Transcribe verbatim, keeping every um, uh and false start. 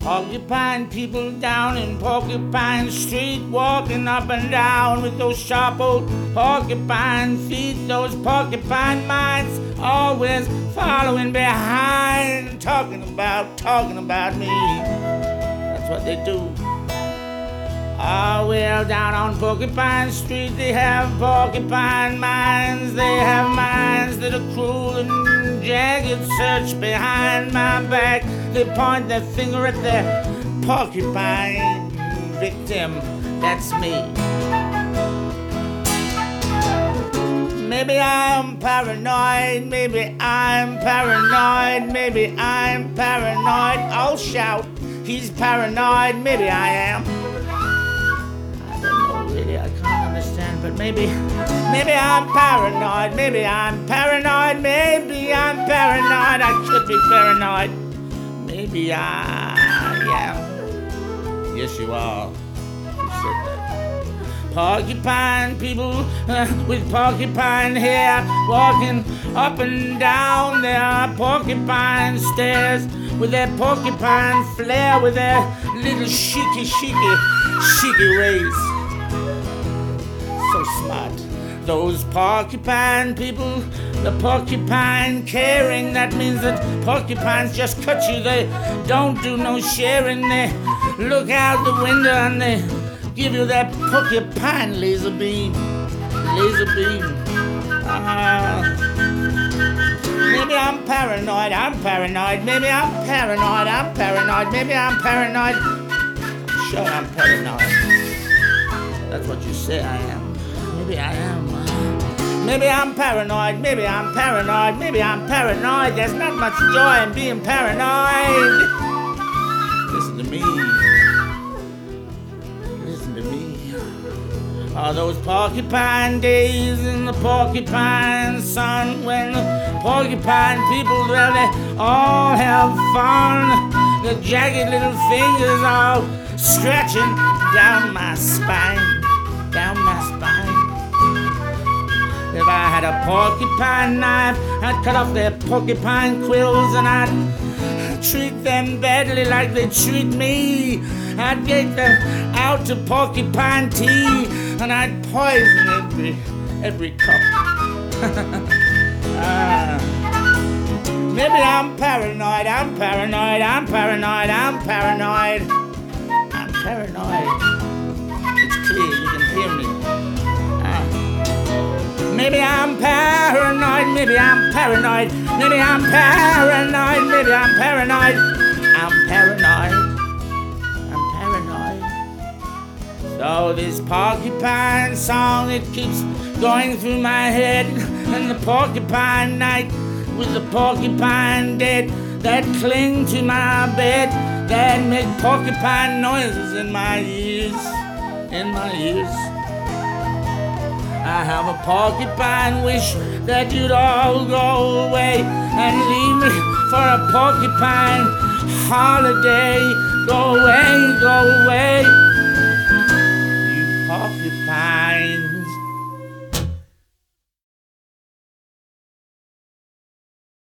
Porcupine people down in Porcupine Street, walking up and down with those sharp old porcupine feet, those porcupine minds always following behind, talking about, talking about me. That's what they do. Ah, well, down on Porcupine Street, they have porcupine minds. They have minds that are cruel and jagged, search behind my back. They point their finger at their porcupine victim. That's me. Maybe I'm paranoid, maybe I'm paranoid, maybe I'm paranoid. I'll shout, he's paranoid, maybe I am. I don't know really, I can't understand, but maybe, maybe I'm paranoid, maybe I'm paranoid, maybe I'm paranoid, I should be paranoid. Maybe I am. Yes, you are. You said that. Porcupine people uh, with porcupine hair, walking up and down their porcupine stairs with their porcupine flair, with their little chicy, chicy, chicy ways. So smart. Those porcupine people, the porcupine caring, that means that porcupines just cut you. They don't do no sharing. They look out the window and they give you that porcupine laser beam. Laser beam. Uh, maybe I'm paranoid, I'm paranoid. Maybe I'm paranoid, I'm paranoid. Maybe I'm paranoid. I'm sure I'm paranoid. That's what you say I am. Maybe I am. Maybe I'm paranoid, maybe I'm paranoid, maybe I'm paranoid. There's not much joy in being paranoid. Listen to me. Listen to me. All those porcupine days in the porcupine sun, when the porcupine people, well, they all have fun. The jagged little fingers all stretching down my spine, down my spine. If I had a porcupine knife, I'd cut off their porcupine quills and I'd treat them badly like they treat me. I'd get them out to porcupine tea and I'd poison every every cup. uh, maybe I'm paranoid, I'm paranoid, I'm paranoid, I'm paranoid. I'm paranoid. It's clear, you can hear me. Maybe I'm paranoid, maybe I'm paranoid, maybe I'm paranoid, maybe I'm paranoid. I'm paranoid, I'm paranoid. So this porcupine song, it keeps going through my head. And the porcupine night with the porcupine dead that cling to my bed, that make porcupine noises in my ears, in my ears. I have a porcupine wish that you'd all go away and leave me for a porcupine holiday.